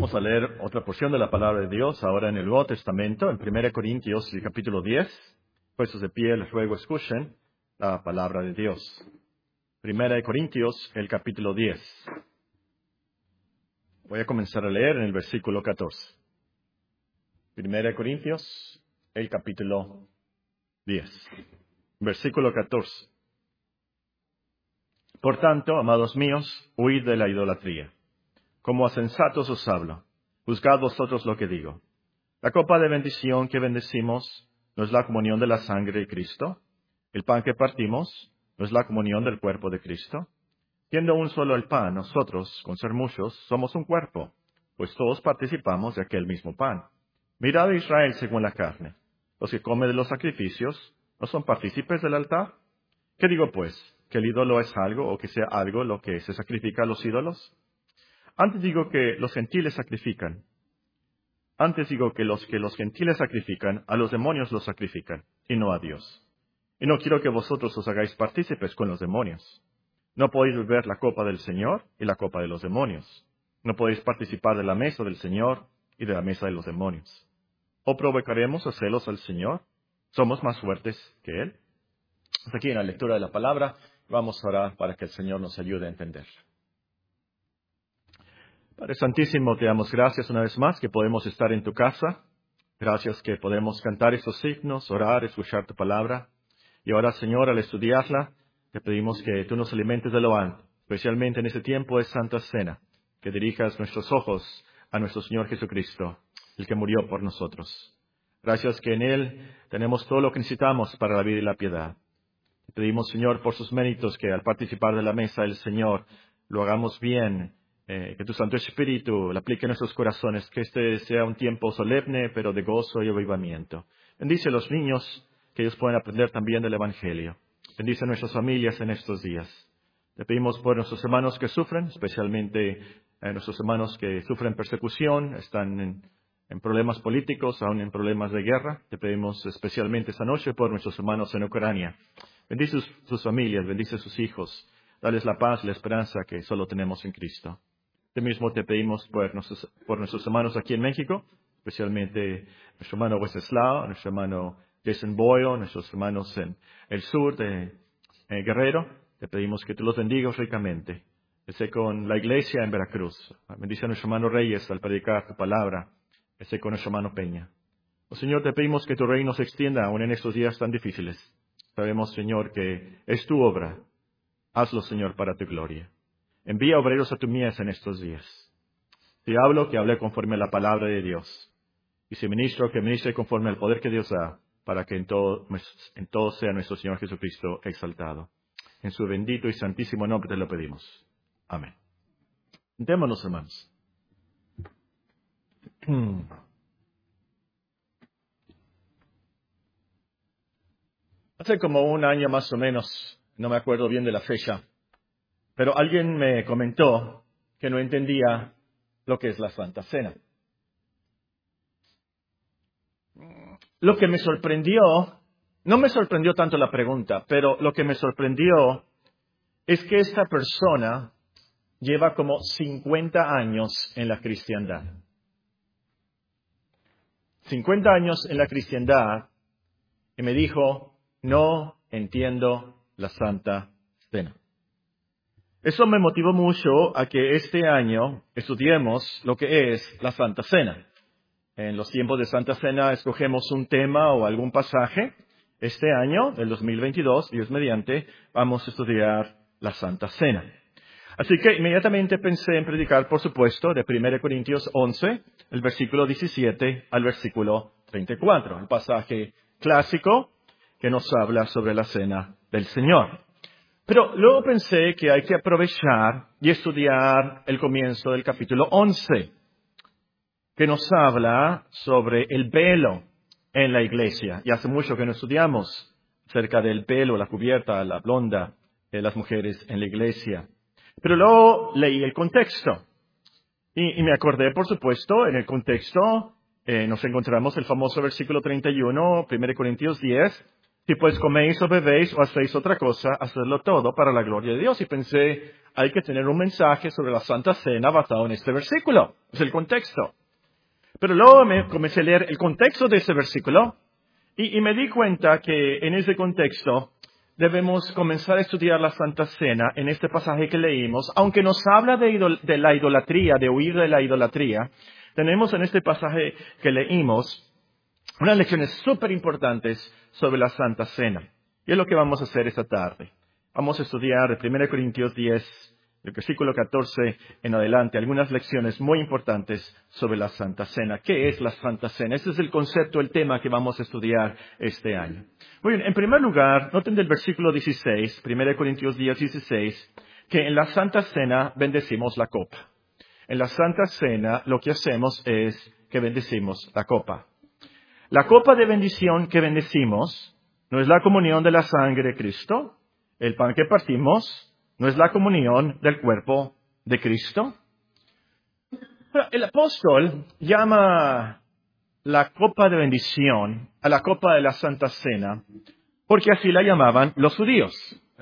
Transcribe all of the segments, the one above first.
Vamos a leer otra porción de la palabra de Dios ahora en el Nuevo Testamento, en 1 Corintios, el capítulo 10. Puestos de pie, les ruego escuchen la palabra de Dios. 1 Corintios, el capítulo 10. Voy a comenzar a leer en el versículo 14. 1 Corintios, el capítulo 10. Versículo 14. Por tanto, amados míos, huid de la idolatría. Como a sensatos os hablo, juzgad vosotros lo que digo. La copa de bendición que bendecimos no es la comunión de la sangre de Cristo. El pan que partimos no es la comunión del cuerpo de Cristo. Siendo un solo el pan, nosotros, con ser muchos, somos un cuerpo, pues todos participamos de aquel mismo pan. Mirad a Israel según la carne. Los que comen de los sacrificios no son partícipes del altar. ¿Qué digo pues? ¿Que el ídolo es algo o que sea algo lo que se sacrifica a los ídolos? Antes digo que los gentiles sacrifican. Antes digo que los gentiles sacrifican, a los demonios los sacrifican, y no a Dios. Y no quiero que vosotros os hagáis partícipes con los demonios. No podéis beber la copa del Señor y la copa de los demonios. No podéis participar de la mesa del Señor y de la mesa de los demonios. ¿O provocaremos a celos al Señor? ¿Somos más fuertes que Él? Hasta aquí en la lectura de la palabra. Vamos a orar para que el Señor nos ayude a entender. Padre Santísimo, te damos gracias una vez más que podemos estar en tu casa. Gracias que podemos cantar estos signos, orar, escuchar tu palabra. Y ahora, Señor, al estudiarla, te pedimos que tú nos alimentes de lo alto, especialmente en este tiempo de Santa Cena, que dirijas nuestros ojos a nuestro Señor Jesucristo, el que murió por nosotros. Gracias que en Él tenemos todo lo que necesitamos para la vida y la piedad. Te pedimos, Señor, por sus méritos, que al participar de la mesa del Señor lo hagamos bien, que tu Santo Espíritu le aplique a nuestros corazones, que este sea un tiempo solemne, pero de gozo y avivamiento. Bendice a los niños, que ellos puedan aprender también del Evangelio. Bendice a nuestras familias en estos días. Te pedimos por nuestros hermanos que sufren, especialmente nuestros hermanos que sufren persecución, están en problemas políticos, aún en problemas de guerra. Te pedimos especialmente esta noche por nuestros hermanos en Ucrania. Bendice sus familias, bendice sus hijos. Dales la paz y la esperanza que solo tenemos en Cristo. Mismo te pedimos por nuestros hermanos aquí en México, especialmente nuestro hermano Wenceslao, nuestro hermano Jason Boyle, nuestros hermanos en el sur de Guerrero. Te pedimos que tú los bendigas ricamente. Esté con la iglesia en Veracruz. Bendice a nuestro hermano Reyes al predicar tu palabra. Esté con nuestro hermano Peña. Oh, Señor, te pedimos que tu reino se extienda aún en estos días tan difíciles. Sabemos, Señor, que es tu obra. Hazlo, Señor, para tu gloria. Envía obreros a tu mies en estos días. Si hablo, que hable conforme a la palabra de Dios. Y si ministro, que ministre conforme al poder que Dios da, para que en todo sea nuestro Señor Jesucristo exaltado. En su bendito y santísimo nombre te lo pedimos. Amén. Sentémonos, hermanos. Hace como un año más o menos, no me acuerdo bien de la fecha, pero alguien me comentó que no entendía lo que es la Santa Cena. Lo que me sorprendió, no me sorprendió tanto la pregunta, pero lo que me sorprendió es que esta persona lleva como 50 años en la cristiandad. 50 años en la cristiandad y me dijo, no entiendo la Santa Cena. Eso me motivó mucho a que este año estudiemos lo que es la Santa Cena. En los tiempos de Santa Cena escogemos un tema o algún pasaje. Este año, del 2022, Dios mediante, vamos a estudiar la Santa Cena. Así que inmediatamente pensé en predicar, por supuesto, de 1 Corintios 11, el versículo 17 al versículo 34, el pasaje clásico que nos habla sobre la Cena del Señor. Pero luego pensé que hay que aprovechar y estudiar el comienzo del capítulo 11, que nos habla sobre el velo en la iglesia. Y hace mucho que no estudiamos acerca del velo, la cubierta, la blonda de las mujeres en la iglesia. Pero luego leí el contexto. Y me acordé, por supuesto, en el contexto nos encontramos el famoso versículo 31, 1 Corintios 10. Si pues coméis o bebéis o hacéis otra cosa, hacedlo todo para la gloria de Dios. Y pensé, hay que tener un mensaje sobre la Santa Cena basado en este versículo. Es el contexto. Pero luego me comencé a leer el contexto de ese versículo y me di cuenta que en ese contexto debemos comenzar a estudiar la Santa Cena en este pasaje que leímos. Aunque nos habla de la idolatría, de huir de la idolatría, tenemos en este pasaje que leímos unas lecciones súper importantes sobre la Santa Cena. Y es lo que vamos a hacer esta tarde. Vamos a estudiar de 1 Corintios 10, el versículo 14 en adelante, algunas lecciones muy importantes sobre la Santa Cena. ¿Qué es la Santa Cena? Ese es el concepto, el tema que vamos a estudiar este año. Muy bien, en primer lugar, noten del versículo 16, 1 Corintios 10, 16, que en la Santa Cena bendecimos la copa. En la Santa Cena lo que hacemos es que bendecimos la copa. La copa de bendición que bendecimos no es la comunión de la sangre de Cristo. El pan que partimos no es la comunión del cuerpo de Cristo. El apóstol llama la copa de bendición a la copa de la Santa Cena porque así la llamaban los judíos.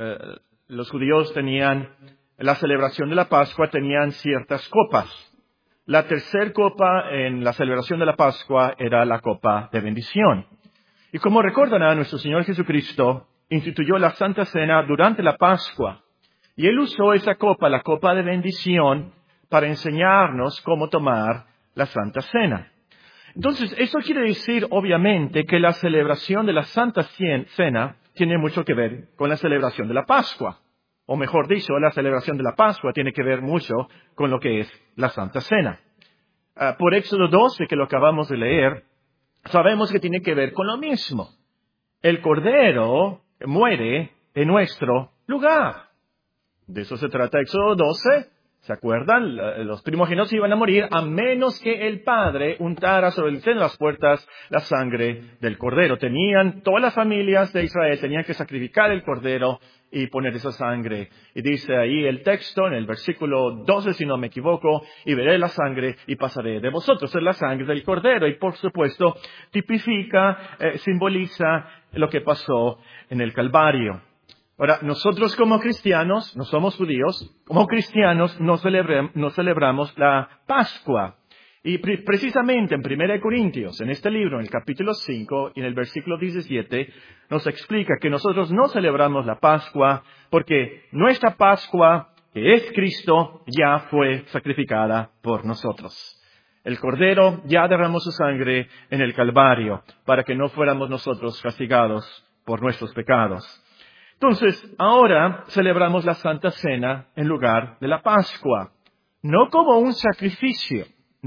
Los judíos tenían la celebración de la Pascua, tenían ciertas copas. La tercera copa en la celebración de la Pascua era la copa de bendición. Y como recordarán, nuestro Señor Jesucristo instituyó la Santa Cena durante la Pascua. Y Él usó esa copa, la copa de bendición, para enseñarnos cómo tomar la Santa Cena. Entonces, eso quiere decir, obviamente, que la celebración de la Santa Cena tiene mucho que ver con la celebración de la Pascua. O mejor dicho, la celebración de la Pascua tiene que ver mucho con lo que es la Santa Cena. Por Éxodo 12, que lo acabamos de leer, sabemos que tiene que ver con lo mismo. El Cordero muere en nuestro lugar. De eso se trata Éxodo 12. ¿Se acuerdan? Los primogénitos iban a morir a menos que el Padre untara sobre el seno de las puertas la sangre del Cordero. Todas las familias de Israel tenían que sacrificar el Cordero y poner esa sangre. Y dice ahí el texto, en el versículo 12, si no me equivoco, y veré la sangre y pasaré de vosotros. Es la sangre del Cordero y, por supuesto, tipifica, simboliza lo que pasó en el Calvario. Ahora, nosotros como cristianos, no somos judíos, como cristianos no celebramos la Pascua. Y precisamente en 1 Corintios, en este libro, en el capítulo 5 y en el versículo 17, nos explica que nosotros no celebramos la Pascua porque nuestra Pascua, que es Cristo, ya fue sacrificada por nosotros. El Cordero ya derramó su sangre en el Calvario para que no fuéramos nosotros castigados por nuestros pecados. Entonces, ahora celebramos la Santa Cena en lugar de la Pascua. No como un sacrificio.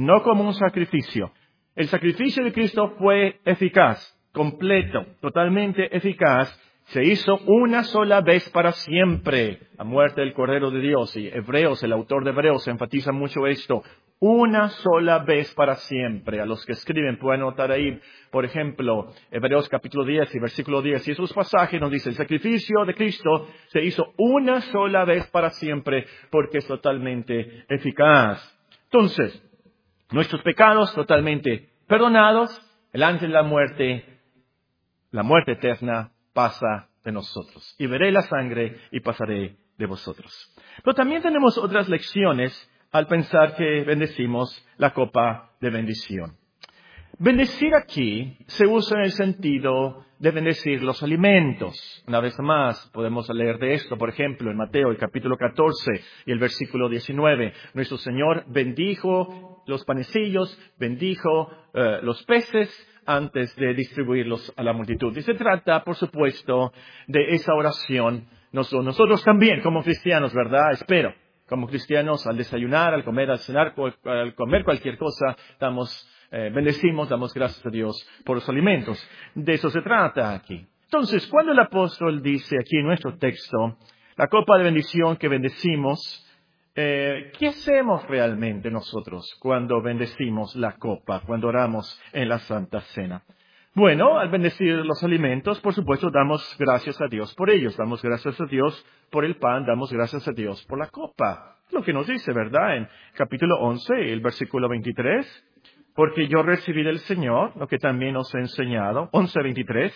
El sacrificio de Cristo fue eficaz, completo, totalmente eficaz. Se hizo una sola vez para siempre, la muerte del Cordero de Dios. Y el autor de Hebreos enfatiza mucho esto. Una sola vez para siempre. A los que escriben pueden notar ahí, por ejemplo, Hebreos capítulo 10 y versículo 10. Y esos pasajes nos dicen, el sacrificio de Cristo se hizo una sola vez para siempre porque es totalmente eficaz. Entonces, nuestros pecados totalmente perdonados, el ángel de la muerte eterna pasa de nosotros. Y veré la sangre y pasaré de vosotros. Pero también tenemos otras lecciones al pensar que bendecimos la copa de bendición. Bendecir aquí se usa en el sentido de bendecir los alimentos. Una vez más, podemos leer de esto, por ejemplo, en Mateo, el capítulo 14 y el versículo 19. Nuestro Señor bendijo los panecillos, bendijo los peces antes de distribuirlos a la multitud. Y se trata, por supuesto, de esa oración. Nosotros también, como cristianos, ¿verdad? Espero. Como cristianos, al desayunar, al comer, al cenar, al comer cualquier cosa, bendecimos, damos gracias a Dios por los alimentos. De eso se trata aquí. Entonces, cuando el apóstol dice aquí en nuestro texto, la copa de bendición que bendecimos, ¿qué hacemos realmente nosotros cuando bendecimos la copa, cuando oramos en la Santa Cena? Bueno, al bendecir los alimentos, por supuesto, damos gracias a Dios por ellos. Damos gracias a Dios por el pan, damos gracias a Dios por la copa. Lo que nos dice, ¿verdad? En capítulo 11, el versículo 23. Porque yo recibí del Señor lo que también os he enseñado. 11:23.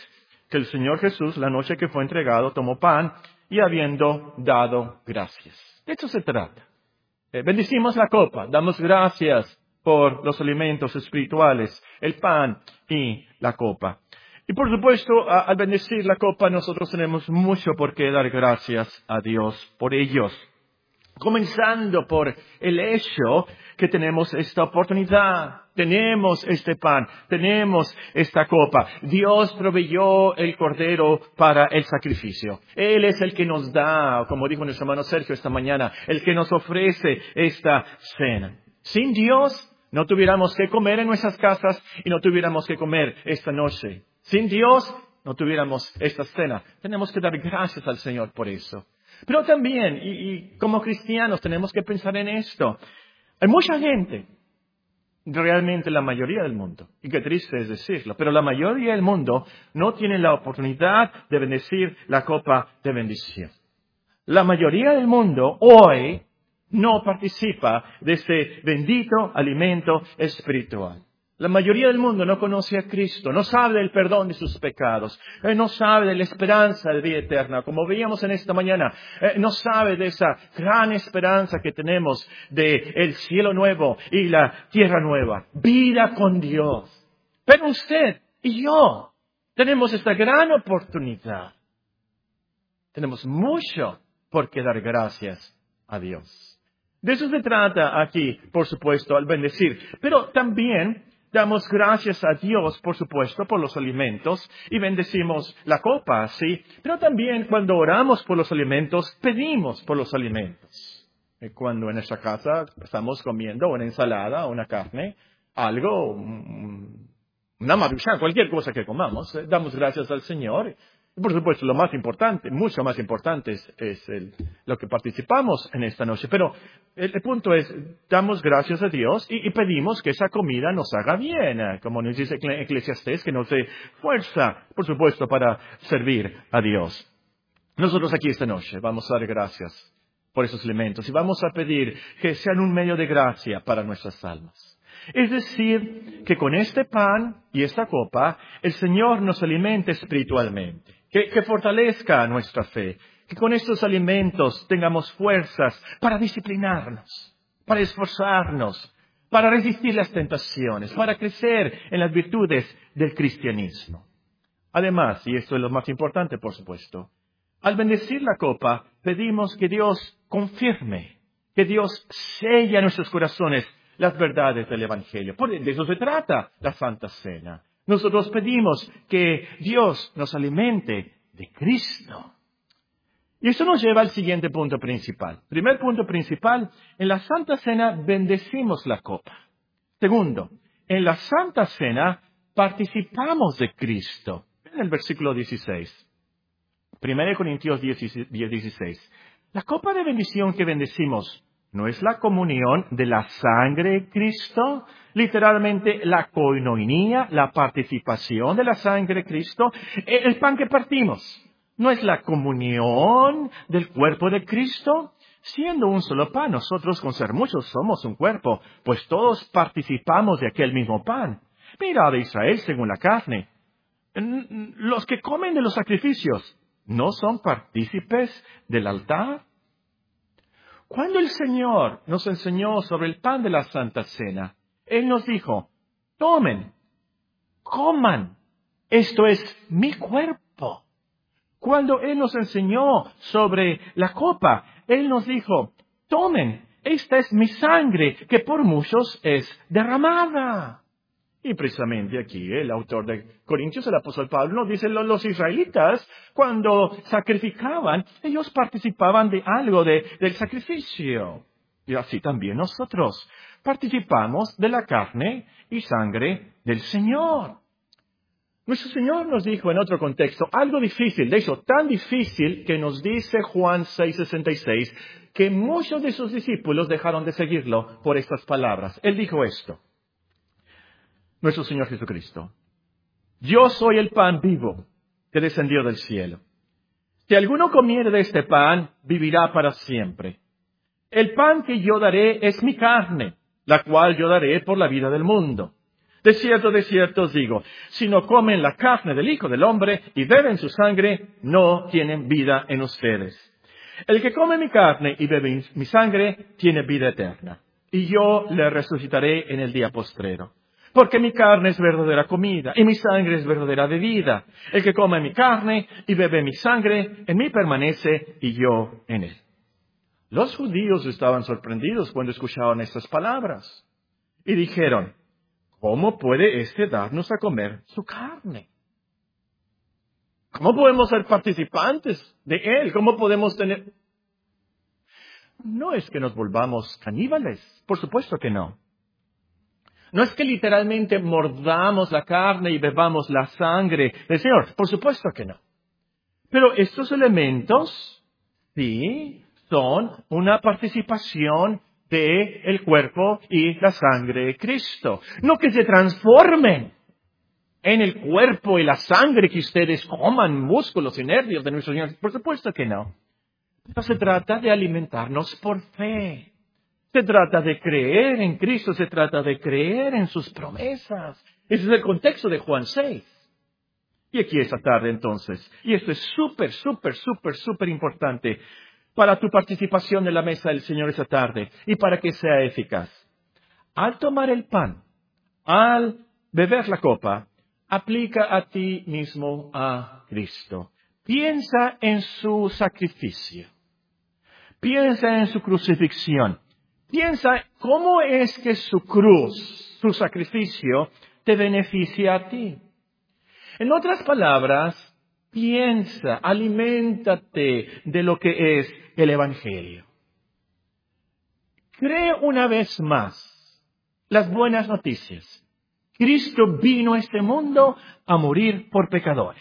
que el Señor Jesús, la noche que fue entregado, tomó pan y habiendo dado gracias. De eso se trata. Bendecimos la copa, damos gracias por los alimentos espirituales, el pan y la copa. Y por supuesto, al bendecir la copa, nosotros tenemos mucho por qué dar gracias a Dios por ellos. Comenzando por el hecho que tenemos esta oportunidad, tenemos este pan, tenemos esta copa. Dios proveyó el cordero para el sacrificio. Él es el que nos da, como dijo nuestro hermano Sergio esta mañana, el que nos ofrece esta cena. Sin Dios no tuviéramos que comer en nuestras casas y no tuviéramos que comer esta noche. Sin Dios no tuviéramos esta cena. Tenemos que dar gracias al Señor por eso. Pero también, y como cristianos tenemos que pensar en esto. Hay mucha gente, realmente la mayoría del mundo, y qué triste es decirlo, pero la mayoría del mundo no tiene la oportunidad de bendecir la copa de bendición. La mayoría del mundo hoy no participa de este bendito alimento espiritual. La mayoría del mundo no conoce a Cristo, no sabe del perdón de sus pecados, no sabe de la esperanza de vida eterna, como veíamos en esta mañana, no sabe de esa gran esperanza que tenemos de el cielo nuevo y la tierra nueva, vida con Dios. Pero usted y yo tenemos esta gran oportunidad. Tenemos mucho por qué dar gracias a Dios. De eso se trata aquí, por supuesto, al bendecir, pero también damos gracias a Dios, por supuesto, por los alimentos y bendecimos la copa, ¿sí? Pero también cuando oramos por los alimentos, pedimos por los alimentos. Cuando en nuestra casa estamos comiendo una ensalada, una carne, algo, una maruchan, cualquier cosa que comamos, damos gracias al Señor. Y por supuesto, lo más importante, mucho más importante es lo que participamos en esta noche. Pero el punto es, damos gracias a Dios y pedimos que esa comida nos haga bien, como nos dice Eclesiastés, que nos dé fuerza, por supuesto, para servir a Dios. Nosotros aquí esta noche vamos a dar gracias por esos alimentos y vamos a pedir que sean un medio de gracia para nuestras almas. Es decir, que con este pan y esta copa, el Señor nos alimente espiritualmente, que fortalezca nuestra fe, que con estos alimentos tengamos fuerzas para disciplinarnos, para esforzarnos, para resistir las tentaciones, para crecer en las virtudes del cristianismo. Además, y esto es lo más importante, por supuesto, al bendecir la copa, pedimos que Dios confirme, que Dios sella en nuestros corazones las verdades del Evangelio. De eso se trata la Santa Cena. Nosotros pedimos que Dios nos alimente de Cristo. Y eso nos lleva al siguiente punto principal. Primer punto principal, en la Santa Cena bendecimos la copa. Segundo, en la Santa Cena participamos de Cristo. En el versículo 16. 1 Corintios 16. La copa de bendición que bendecimos ¿no es la comunión de la sangre de Cristo? Literalmente la koinonia, la participación de la sangre de Cristo. El pan que partimos, ¿no es la comunión del cuerpo de Cristo? Siendo un solo pan, nosotros con ser muchos somos un cuerpo, pues todos participamos de aquel mismo pan. Mirad a Israel según la carne. Los que comen de los sacrificios, ¿no son partícipes del altar? Cuando el Señor nos enseñó sobre el pan de la Santa Cena, Él nos dijo, tomen, coman, esto es mi cuerpo. Cuando Él nos enseñó sobre la copa, Él nos dijo, tomen, esta es mi sangre que por muchos es derramada. Y precisamente aquí el autor de Corintios, el apóstol Pablo, nos dice los israelitas, cuando sacrificaban, ellos participaban de algo del sacrificio. Y así también nosotros participamos de la carne y sangre del Señor. Nuestro Señor nos dijo en otro contexto algo difícil, de hecho tan difícil que nos dice Juan 6:66, que muchos de sus discípulos dejaron de seguirlo por estas palabras. Él dijo esto. Nuestro Señor Jesucristo. Yo soy el pan vivo que descendió del cielo. Si alguno comiere de este pan, vivirá para siempre. El pan que yo daré es mi carne, la cual yo daré por la vida del mundo. De cierto os digo, si no comen la carne del Hijo del Hombre y beben su sangre, no tienen vida en ustedes. El que come mi carne y bebe mi sangre, tiene vida eterna. Y yo le resucitaré en el día postrero. Porque mi carne es verdadera comida y mi sangre es verdadera bebida. El que come mi carne y bebe mi sangre, en mí permanece y yo en él. Los judíos estaban sorprendidos cuando escuchaban estas palabras. Y dijeron, ¿cómo puede éste darnos a comer su carne? ¿Cómo podemos ser participantes de él? ¿Cómo podemos tener...? No es que nos volvamos caníbales, por supuesto que no. No es que literalmente mordamos la carne y bebamos la sangre del Señor, por supuesto que no. Pero estos elementos, sí, son una participación del cuerpo y la sangre de Cristo. No que se transformen en el cuerpo y la sangre que ustedes coman, músculos y nervios de nuestro Señor. Por supuesto que no. Pero se trata de alimentarnos por fe. Se trata de creer en Cristo, se trata de creer en sus promesas. Ese es el contexto de Juan 6. Y aquí esta tarde entonces, y esto es súper importante para tu participación en la mesa del Señor esta tarde y para que sea eficaz. Al tomar el pan, al beber la copa, aplica a ti mismo a Cristo. Piensa en su sacrificio. Piensa en su crucifixión. Piensa cómo es que su cruz, su sacrificio, te beneficia a ti. En otras palabras, piensa, aliméntate de lo que es el Evangelio. Cree una vez más las buenas noticias. Cristo vino a este mundo a morir por pecadores.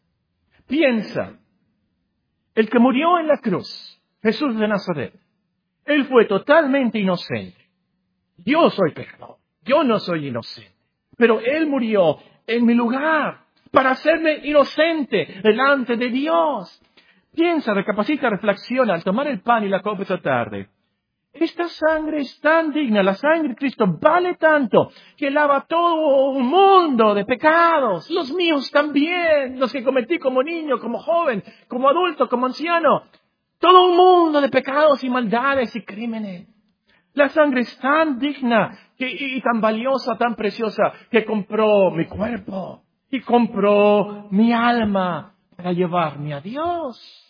Piensa, el que murió en la cruz, Jesús de Nazaret, Él fue totalmente inocente. Yo soy pecador, yo no soy inocente. Pero Él murió en mi lugar para hacerme inocente delante de Dios. Piensa, recapacita, reflexiona al tomar el pan y la copa esta tarde. Esta sangre es tan digna, la sangre de Cristo vale tanto que lava todo un mundo de pecados, los míos también, los que cometí como niño, como joven, como adulto, como anciano. Todo un mundo de pecados y maldades y crímenes. La sangre es tan digna y tan valiosa, tan preciosa, que compró mi cuerpo y compró mi alma para llevarme a Dios.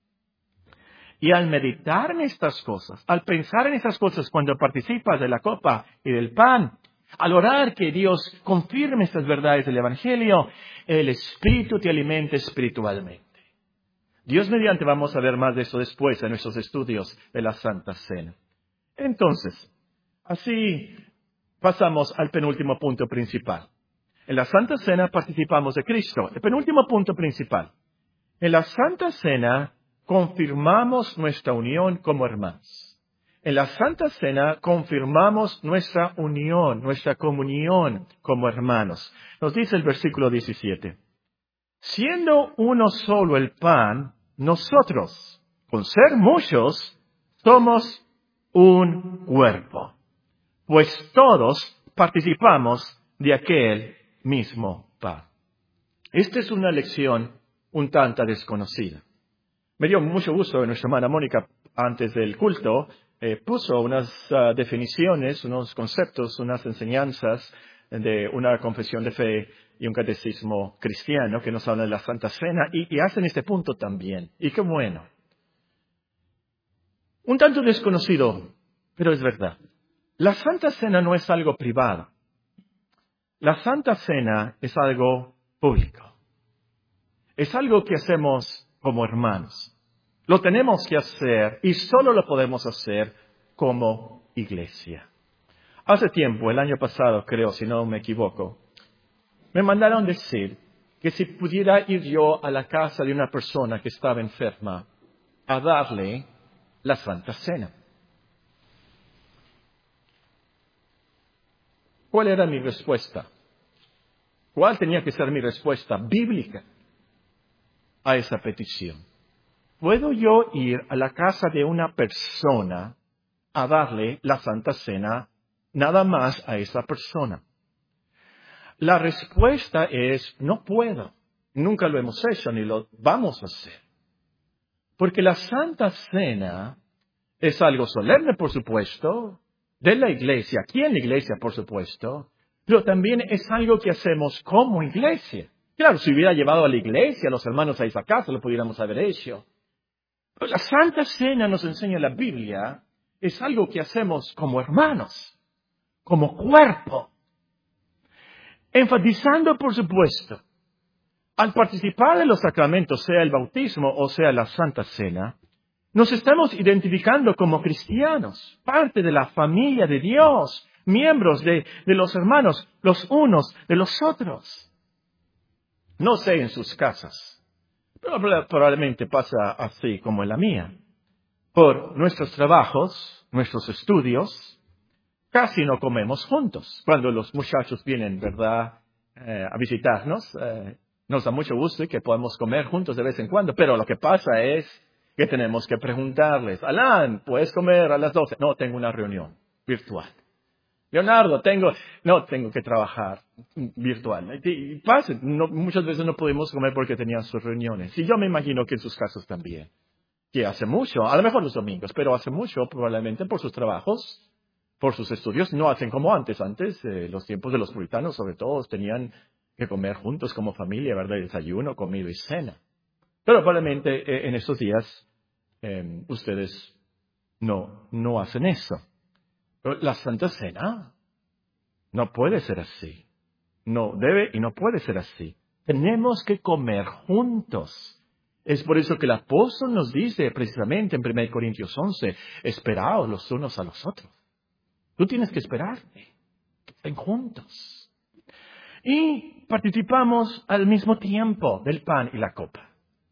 Y al meditar en estas cosas, al pensar en estas cosas cuando participas de la copa y del pan, al orar que Dios confirme estas verdades del Evangelio, el Espíritu te alimenta espiritualmente. Dios mediante vamos a ver más de eso después en nuestros estudios de la Santa Cena. Entonces, así pasamos al penúltimo punto principal. En la Santa Cena participamos de Cristo. El penúltimo punto principal. En la Santa Cena confirmamos nuestra unión como hermanos. En la Santa Cena confirmamos nuestra unión, nuestra comunión como hermanos. Nos dice el versículo 17. Siendo uno solo el pan, nosotros, con ser muchos, somos un cuerpo, pues todos participamos de aquel mismo pan. Esta es una lección un tanto desconocida. Me dio mucho gusto que nuestra hermana Mónica, antes del culto, puso unas definiciones, unos conceptos, unas enseñanzas de una confesión de fe y un catecismo cristiano que nos habla de la Santa Cena y hacen este punto también. Y qué bueno. Un tanto desconocido, pero es verdad. La Santa Cena no es algo privado. La Santa Cena es algo público. Es algo que hacemos como hermanos. Lo tenemos que hacer y solo lo podemos hacer como iglesia. Hace tiempo, el año pasado creo, si no me equivoco, me mandaron decir que si pudiera ir yo a la casa de una persona que estaba enferma a darle la Santa Cena. ¿Cuál era mi respuesta? ¿Cuál tenía que ser mi respuesta bíblica a esa petición? ¿Puedo yo ir a la casa de una persona a darle la Santa Cena nada más a esa persona? La respuesta es, no puedo. Nunca lo hemos hecho ni lo vamos a hacer. Porque la Santa Cena es algo solemne, por supuesto, de la iglesia, aquí en la iglesia, por supuesto, pero también es algo que hacemos como iglesia. Claro, si hubiera llevado a la iglesia, a los hermanos a esa casa, lo pudiéramos haber hecho. Pero la Santa Cena nos enseña la Biblia, es algo que hacemos como hermanos, como cuerpo. Enfatizando, por supuesto, al participar en los sacramentos, sea el bautismo o sea la Santa Cena, nos estamos identificando como cristianos, parte de la familia de Dios, miembros de los hermanos, los unos de los otros. No sé en sus casas, pero probablemente pasa así como en la mía. Por nuestros trabajos, nuestros estudios, casi no comemos juntos. Cuando los muchachos vienen, ¿verdad?, a visitarnos, nos da mucho gusto que podamos comer juntos de vez en cuando, pero lo que pasa es que tenemos que preguntarles, Alan, ¿puedes comer a las 12? No, tengo una reunión virtual. Leonardo, tengo que trabajar virtual. Y pasa, muchas veces no pudimos comer porque tenían sus reuniones. Y yo me imagino que en sus casos también. Que hace mucho, a lo mejor los domingos, pero hace mucho probablemente por sus trabajos, por sus estudios, no hacen como antes. Antes, los tiempos de los puritanos, sobre todo, tenían que comer juntos como familia, ¿verdad? Desayuno, comida y cena. Pero probablemente en estos días ustedes no hacen eso. Pero la Santa Cena no puede ser así. No debe y no puede ser así. Tenemos que comer juntos. Es por eso que el apóstol nos dice precisamente en 1 Corintios 11, esperaos los unos a los otros. Tú tienes que esperarte. Estén juntos. Y participamos al mismo tiempo del pan y la copa.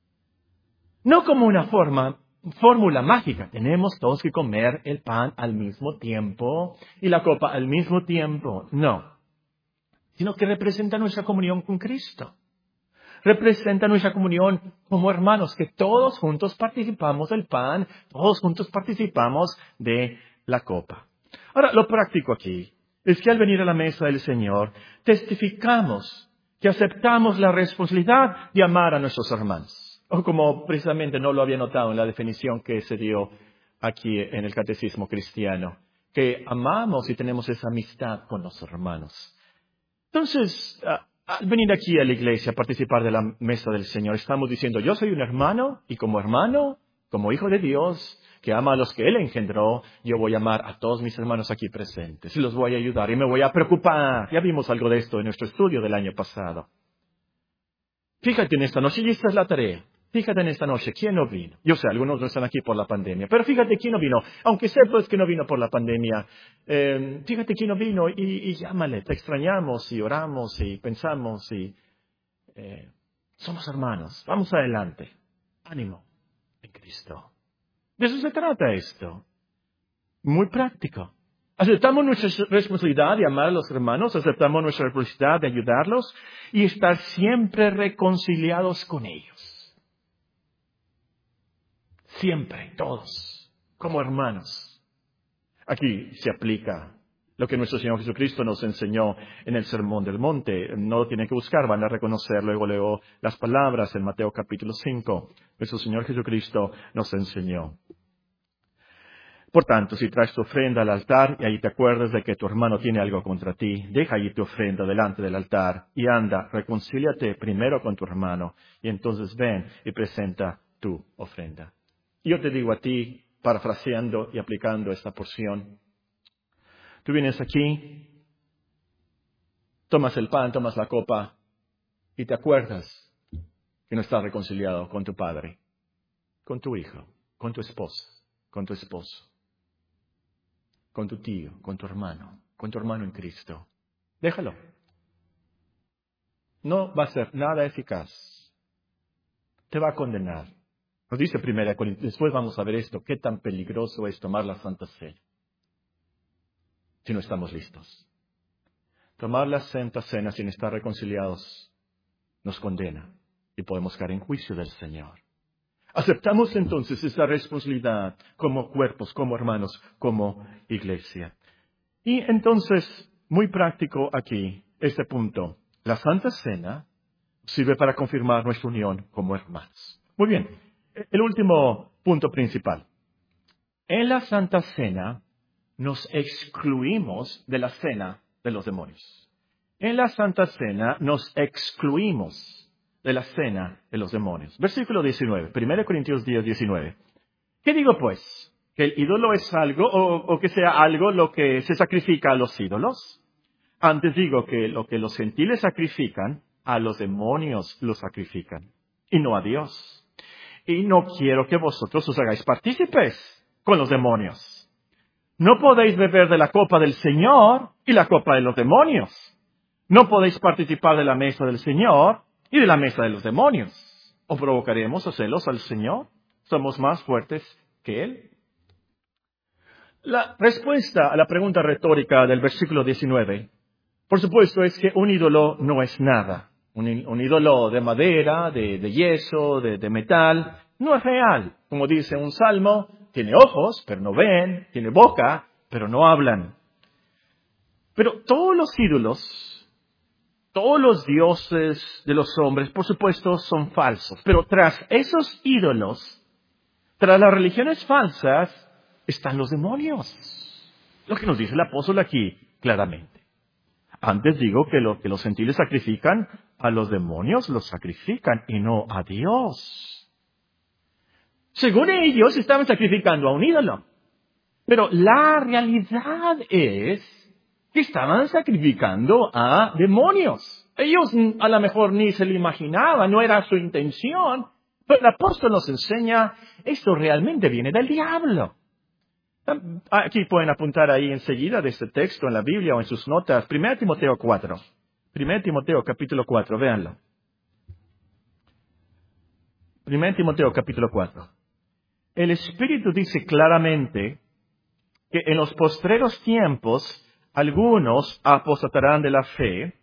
No como una fórmula mágica. Tenemos todos que comer el pan al mismo tiempo y la copa al mismo tiempo. No. Sino que representa nuestra comunión con Cristo. Representa nuestra comunión como hermanos, que todos juntos participamos del pan, todos juntos participamos de la copa. Ahora, lo práctico aquí es que al venir a la mesa del Señor, testificamos que aceptamos la responsabilidad de amar a nuestros hermanos. O como precisamente no lo había notado en la definición que se dio aquí en el Catecismo Cristiano, que amamos y tenemos esa amistad con los hermanos. Entonces, al venir aquí a la iglesia a participar de la mesa del Señor, estamos diciendo, yo soy un hermano y como hermano, como hijo de Dios, que ama a los que Él engendró, yo voy a amar a todos mis hermanos aquí presentes y los voy a ayudar y me voy a preocupar. Ya vimos algo de esto en nuestro estudio del año pasado. Fíjate en esta noche, y esta es la tarea. Fíjate en esta noche, ¿quién no vino? Yo sé, algunos no están aquí por la pandemia, pero fíjate quién no vino. Aunque sepas que no vino por la pandemia, fíjate quién no vino y llámale. Te extrañamos y oramos y pensamos y somos hermanos. Vamos adelante. Ánimo en Cristo. De eso se trata esto. Muy práctico. Aceptamos nuestra responsabilidad de amar a los hermanos, aceptamos nuestra responsabilidad de ayudarlos y estar siempre reconciliados con ellos. Siempre, todos, como hermanos. Aquí se aplica lo que nuestro Señor Jesucristo nos enseñó en el Sermón del Monte. No lo tienen que buscar, van a reconocer luego las palabras en Mateo capítulo 5. Nuestro Señor Jesucristo nos enseñó. Por tanto, si traes tu ofrenda al altar y ahí te acuerdas de que tu hermano tiene algo contra ti, deja allí tu ofrenda delante del altar y anda, reconcíliate primero con tu hermano y entonces ven y presenta tu ofrenda. Yo te digo a ti, parafraseando y aplicando esta porción, tú vienes aquí, tomas el pan, tomas la copa y te acuerdas que no estás reconciliado con tu padre, con tu hijo, con tu esposa, con tu esposo, con tu tío, con tu hermano en Cristo. Déjalo. No va a ser nada eficaz. Te va a condenar. Nos dice 1 Corintios, después vamos a ver esto, qué tan peligroso es tomar la Santa Cena si no estamos listos. Tomar la Santa Cena sin estar reconciliados nos condena y podemos caer en juicio del Señor. Aceptamos entonces esa responsabilidad como cuerpos, como hermanos, como iglesia. Y entonces, muy práctico aquí, este punto. La Santa Cena sirve para confirmar nuestra unión como hermanos. Muy bien, el último punto principal. En la Santa Cena nos excluimos de la cena de los demonios. En la Santa Cena nos excluimos de la cena de los demonios. Versículo 19, 1 Corintios 10, 19. ¿Qué digo pues? ¿Que el ídolo es algo o que sea algo lo que se sacrifica a los ídolos? Antes digo que lo que los gentiles sacrifican, a los demonios los sacrifican, y no a Dios. Y no quiero que vosotros os hagáis partícipes con los demonios. No podéis beber de la copa del Señor y la copa de los demonios. No podéis participar de la mesa del Señor y de la mesa de los demonios. ¿O provocaremos a celos al Señor? ¿Somos más fuertes que Él? La respuesta a la pregunta retórica del versículo 19, por supuesto, es que un ídolo no es nada. Un ídolo de madera, de yeso, de metal, no es real. Como dice un salmo, tiene ojos, pero no ven, tiene boca, pero no hablan. Pero todos los ídolos, todos los dioses de los hombres, por supuesto, son falsos. Pero tras esos ídolos, tras las religiones falsas, están los demonios. Lo que nos dice el apóstol aquí, claramente. Antes digo que lo que los gentiles sacrifican, a los demonios los sacrifican y no a Dios. Según ellos, estaban sacrificando a un ídolo. Pero la realidad es que estaban sacrificando a demonios. Ellos a lo mejor ni se lo imaginaban, no era su intención. Pero el apóstol nos enseña, esto realmente viene del diablo. Aquí pueden apuntar ahí enseguida de este texto en la Biblia o en sus notas. 1 Timoteo 4. 1 Timoteo capítulo 4, véanlo. 1 Timoteo capítulo 4. El Espíritu dice claramente que en los postreros tiempos algunos apostatarán de la fe,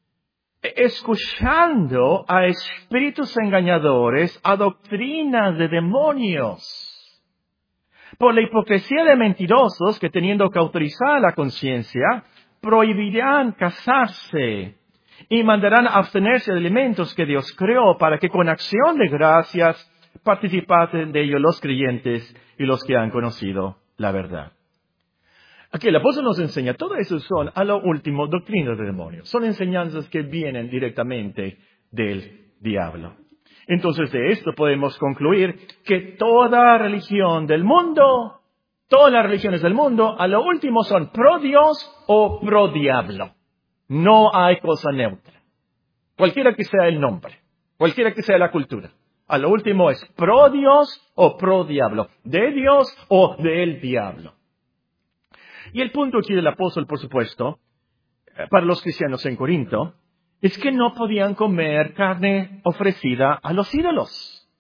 escuchando a espíritus engañadores, a doctrinas de demonios. Por la hipocresía de mentirosos que teniendo cauterizada la conciencia, prohibirán casarse y mandarán abstenerse de alimentos que Dios creó para que con acción de gracias participasen de ellos los creyentes y los que han conocido la verdad. Aquí el apóstol nos enseña, todo eso son a lo último doctrinas de demonios. Son enseñanzas que vienen directamente del diablo. Entonces de esto podemos concluir que toda religión del mundo, todas las religiones del mundo, a lo último son pro Dios o pro diablo. No hay cosa neutra. Cualquiera que sea el nombre, cualquiera que sea la cultura. A lo último es pro Dios o pro diablo. De Dios o del diablo. Y el punto aquí del apóstol, por supuesto, para los cristianos en Corinto, es que no podían comer carne ofrecida a los ídolos.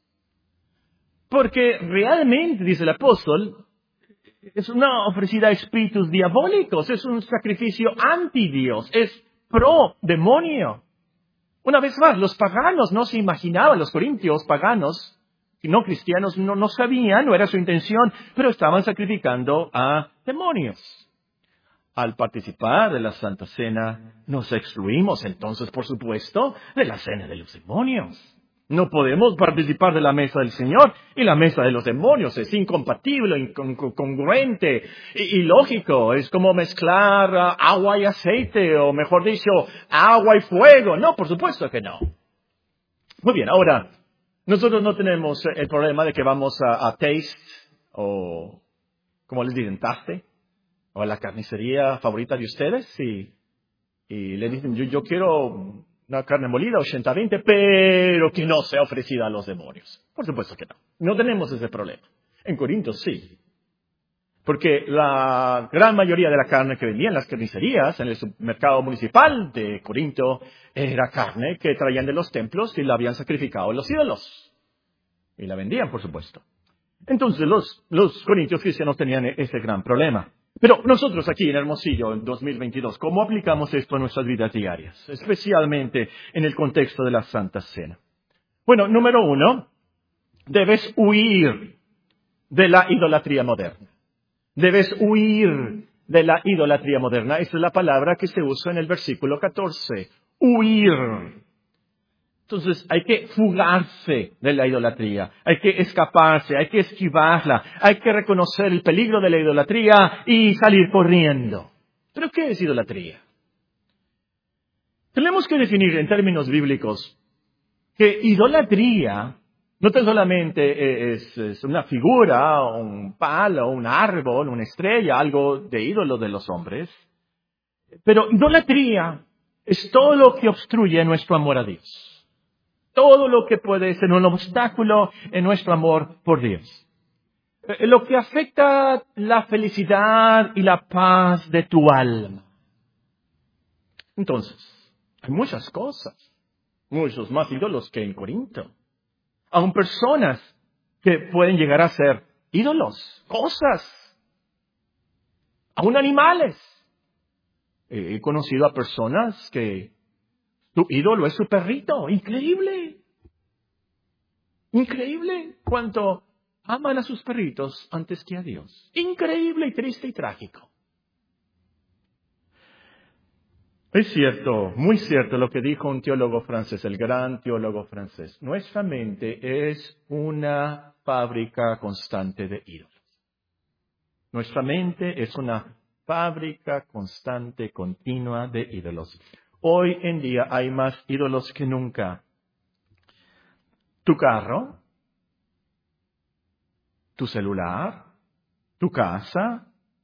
Porque realmente, dice el apóstol, es una ofrecida a espíritus diabólicos, es un sacrificio anti-Dios, es pro-demonio. Una vez más, los paganos no se imaginaban, los corintios paganos, no cristianos, no sabían, no era su intención, pero estaban sacrificando a demonios. Al participar de la Santa Cena, nos excluimos entonces, por supuesto, de la cena de los demonios. No podemos participar de la mesa del Señor y la mesa de los demonios. Es incompatible, incongruente, ilógico. Es como mezclar agua y aceite, o mejor dicho, agua y fuego. No, por supuesto que no. Muy bien, ahora, nosotros no tenemos el problema de que vamos a Taste, o, como les dicen, Taste, o a la carnicería favorita de ustedes, y le dicen, yo quiero una carne molida 80-20, pero que no sea ofrecida a los demonios. Por supuesto que no. No tenemos ese problema. En Corinto sí. Porque la gran mayoría de la carne que vendían las carnicerías en el supermercado municipal de Corinto era carne que traían de los templos y la habían sacrificado a los ídolos. Y la vendían, por supuesto. Entonces los corintios cristianos tenían ese gran problema. Pero nosotros aquí en Hermosillo, en 2022, ¿cómo aplicamos esto a nuestras vidas diarias? Especialmente en el contexto de la Santa Cena. Bueno, número 1, debes huir de la idolatría moderna. Debes huir de la idolatría moderna. Esa es la palabra que se usa en el versículo 14. Huir. Entonces hay que fugarse de la idolatría, hay que escaparse, hay que esquivarla, hay que reconocer el peligro de la idolatría y salir corriendo. ¿Pero qué es idolatría? Tenemos que definir en términos bíblicos que idolatría no tan solamente es una figura, un palo, un árbol, una estrella, algo de ídolo de los hombres, pero idolatría es todo lo que obstruye nuestro amor a Dios. Todo lo que puede ser un obstáculo en nuestro amor por Dios. Lo que afecta la felicidad y la paz de tu alma. Entonces, hay muchas cosas, muchos más ídolos que en Corinto. Aún personas que pueden llegar a ser ídolos, cosas, aún animales. He conocido a personas que su ídolo es su perrito. Increíble. Increíble cuánto aman a sus perritos antes que a Dios. Increíble y triste y trágico. Es cierto, muy cierto lo que dijo un teólogo francés, el gran teólogo francés. Nuestra mente es una fábrica constante de ídolos. Nuestra mente es una fábrica constante, continua de ídolos. Hoy en día hay más ídolos que nunca. Tu carro, tu celular, tu casa,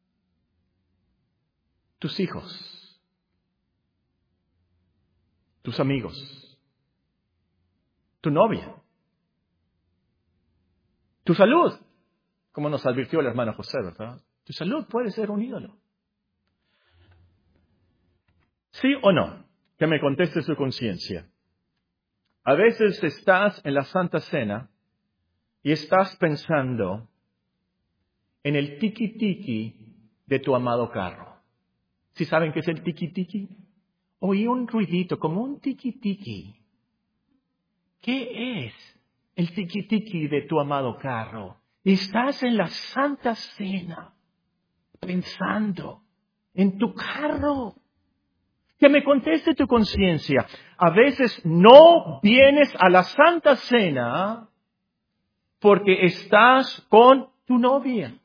tus hijos, tus amigos, tu novia, tu salud, como nos advirtió el hermano José, ¿verdad? Tu salud puede ser un ídolo. ¿Sí o no? Que me conteste su conciencia. A veces estás en la Santa Cena y estás pensando en el tiki-tiki de tu amado carro. ¿Sí saben qué es el tiki-tiki? Oí un ruidito como un tiki-tiki. ¿Qué es el tiki-tiki de tu amado carro? Estás en la Santa Cena pensando en tu carro. Que me conteste tu conciencia. A veces no vienes a la Santa Cena porque estás con tu novia.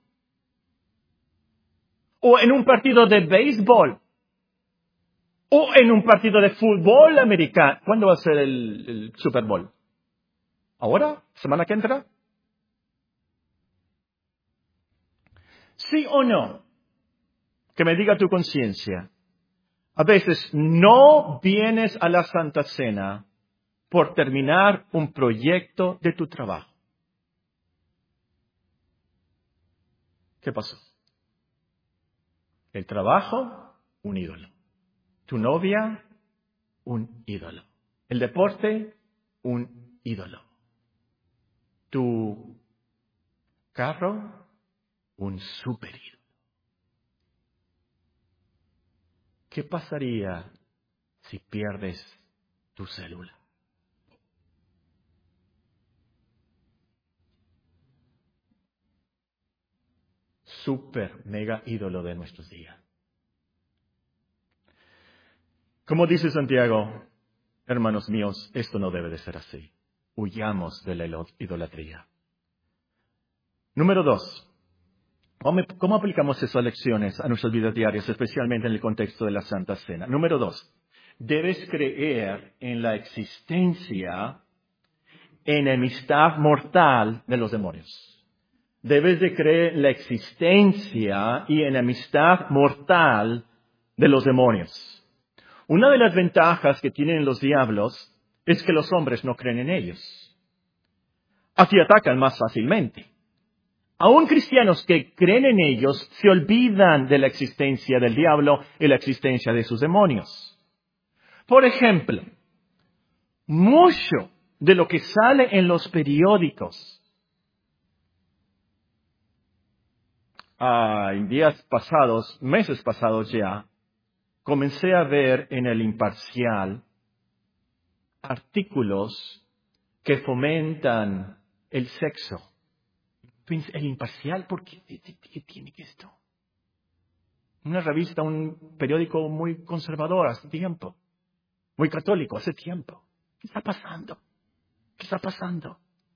O en un partido de béisbol. O en un partido de fútbol americano. ¿Cuándo va a ser el Super Bowl? ¿Ahora? ¿Semana que entra? ¿Sí o no? Que me diga tu conciencia. A veces no vienes a la Santa Cena por terminar un proyecto de tu trabajo. ¿Qué pasó? El trabajo, un ídolo. Tu novia, un ídolo. El deporte, un ídolo. Tu carro, un super ídolo. ¿Qué pasaría si pierdes tu célula? Super mega ídolo de nuestros días. Como dice Santiago, hermanos míos, esto no debe de ser así. Huyamos de la idolatría. Número 2. ¿Cómo aplicamos esas lecciones a nuestras vidas diarias, especialmente en el contexto de la Santa Cena? Número 2. Debes creer en la existencia, enemistad mortal de los demonios. Debes de creer en la existencia y enemistad mortal de los demonios. Una de las ventajas que tienen los diablos es que los hombres no creen en ellos. Así atacan más fácilmente. Aún cristianos que creen en ellos se olvidan de la existencia del diablo y la existencia de sus demonios. Por ejemplo, mucho de lo que sale en los periódicos en días pasados, meses pasados ya, comencé a ver en el Imparcial artículos que fomentan el sexo. El Imparcial, ¿por qué tiene esto? Una revista, un periódico muy conservador hace tiempo. Muy católico hace tiempo. ¿Qué está pasando? ¿Qué está pasando?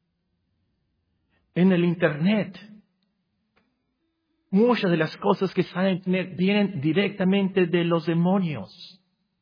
En el Internet, muchas de las cosas que están en Internet vienen directamente de los demonios.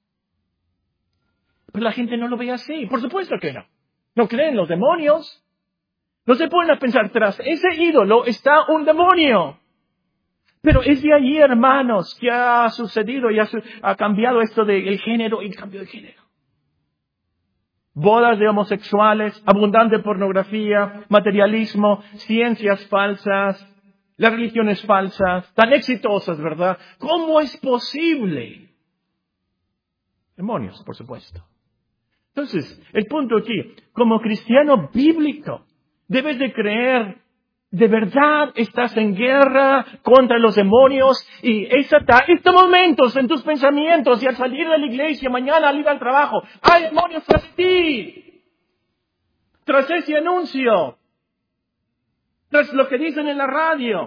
Pero la gente no lo ve así. Por supuesto que no. No creen los demonios. No se ponen a pensar, tras ese ídolo está un demonio. Pero es de allí, hermanos, que ha sucedido y ha cambiado esto del género y el cambio de género. Bodas de homosexuales, abundante pornografía, materialismo, ciencias falsas, las religiones falsas, tan exitosas, ¿verdad? ¿Cómo es posible? Demonios, por supuesto. Entonces, el punto aquí, como cristiano bíblico, debes de creer, de verdad estás en guerra contra los demonios y estos momentos en tus pensamientos y al salir de la iglesia, mañana al ir al trabajo, hay demonios tras ti, tras ese anuncio, tras lo que dicen en la radio.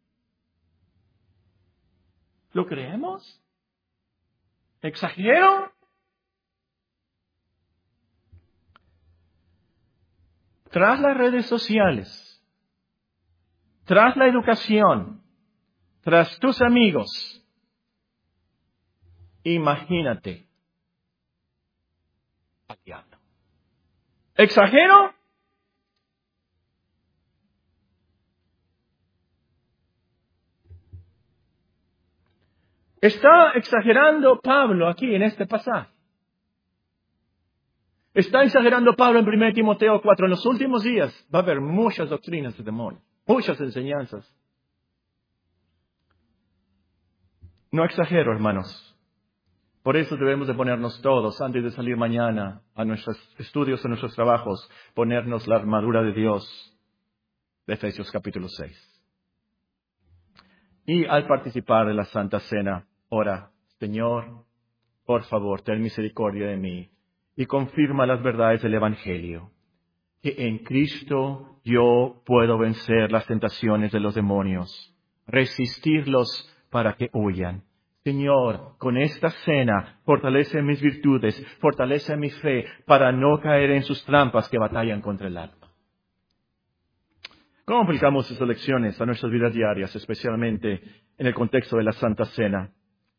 ¿Lo creemos? ¿Exagero? Tras las redes sociales, tras la educación, tras tus amigos, imagínate al diablo. ¿Exagero? Está exagerando Pablo aquí en este pasaje. Está exagerando Pablo en 1 Timoteo 4. En los últimos días va a haber muchas doctrinas de demonios, muchas enseñanzas. No exagero, hermanos. Por eso debemos de ponernos todos, antes de salir mañana a nuestros estudios, a nuestros trabajos, ponernos la armadura de Dios, de Efesios capítulo 6. Y al participar de la Santa Cena, ora, Señor, por favor, ten misericordia de mí y confirma las verdades del Evangelio, que en Cristo yo puedo vencer las tentaciones de los demonios, resistirlos para que huyan. Señor, con esta cena, fortalece mis virtudes, fortalece mi fe, para no caer en sus trampas que batallan contra el alma. ¿Cómo aplicamos estas lecciones a nuestras vidas diarias, especialmente en el contexto de la Santa Cena?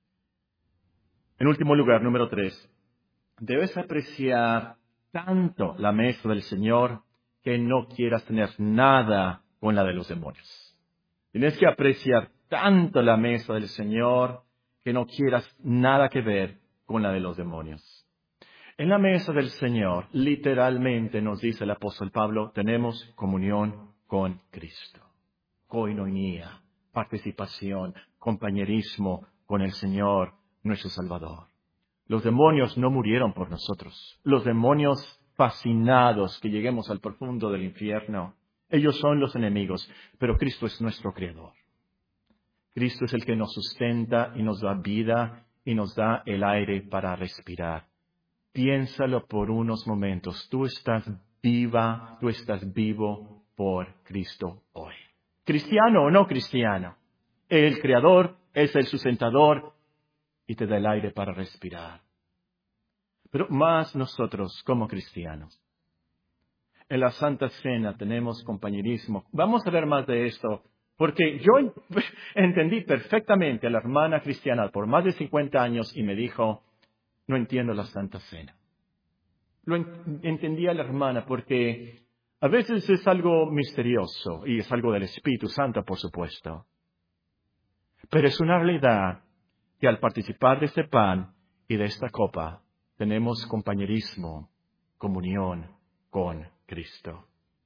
En último lugar, número 3. Debes apreciar tanto la mesa del Señor que no quieras tener nada con la de los demonios. Tienes que apreciar tanto la mesa del Señor que no quieras nada que ver con la de los demonios. En la mesa del Señor, literalmente nos dice el apóstol Pablo, tenemos comunión con Cristo. Koinonia, participación, compañerismo con el Señor, nuestro Salvador. Los demonios no murieron por nosotros. Los demonios fascinados que lleguemos al profundo del infierno, ellos son los enemigos, pero Cristo es nuestro Creador. Cristo es el que nos sustenta y nos da vida y nos da el aire para respirar. Piénsalo por unos momentos. Tú estás viva, tú estás vivo por Cristo hoy. ¿Cristiano o no cristiano? El Creador es el sustentador y te da el aire para respirar. Pero más nosotros como cristianos. En la Santa Cena tenemos compañerismo. Vamos a ver más de esto, porque yo entendí perfectamente a la hermana cristiana por más de 50 años y me dijo, no entiendo la Santa Cena. Lo entendí a la hermana porque a veces es algo misterioso y es algo del Espíritu Santo, por supuesto. Pero es una realidad que al participar de este pan y de esta copa, tenemos compañerismo, comunión con Cristo.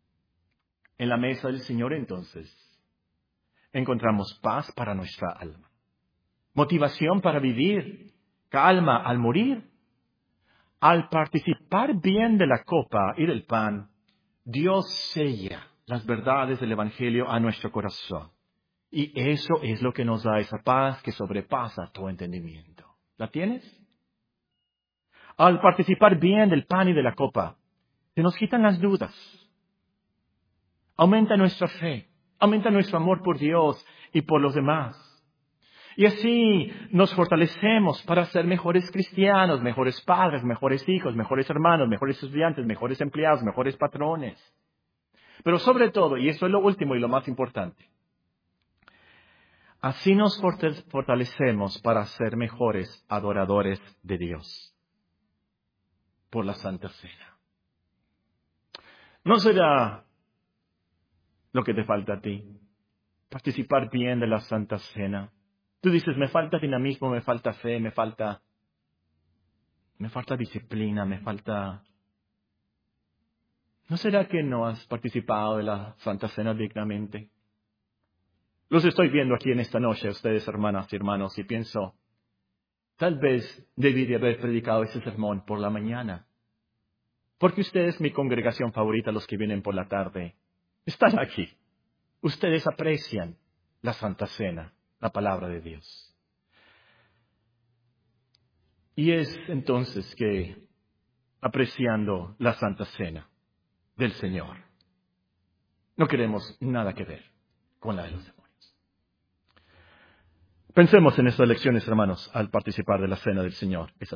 En la mesa del Señor, entonces, encontramos paz para nuestra alma, motivación para vivir, calma al morir. Al participar bien de la copa y del pan, Dios sella las verdades del Evangelio a nuestro corazón. Y eso es lo que nos da esa paz que sobrepasa tu entendimiento. ¿La tienes? Al participar bien del pan y de la copa, se nos quitan las dudas. Aumenta nuestra fe, aumenta nuestro amor por Dios y por los demás. Y así nos fortalecemos para ser mejores cristianos, mejores padres, mejores hijos, mejores hermanos, mejores estudiantes, mejores empleados, mejores patrones. Pero sobre todo, y esto es lo último y lo más importante, así nos fortalecemos para ser mejores adoradores de Dios por la Santa Cena. ¿No será lo que te falta a ti? Participar bien de la Santa Cena. Tú dices, me falta dinamismo, me falta fe, me falta disciplina, me falta... ¿No será que no has participado de la Santa Cena dignamente? Los estoy viendo aquí en esta noche, ustedes hermanas y hermanos, y pienso, tal vez debí de haber predicado ese sermón por la mañana. Porque ustedes, mi congregación favorita, los que vienen por la tarde, están aquí. Ustedes aprecian la Santa Cena, la palabra de Dios. Y es entonces que, apreciando la Santa Cena del Señor, no queremos nada que ver con la de los demonios. Pensemos en estas lecciones, hermanos, al participar de la Cena del Señor.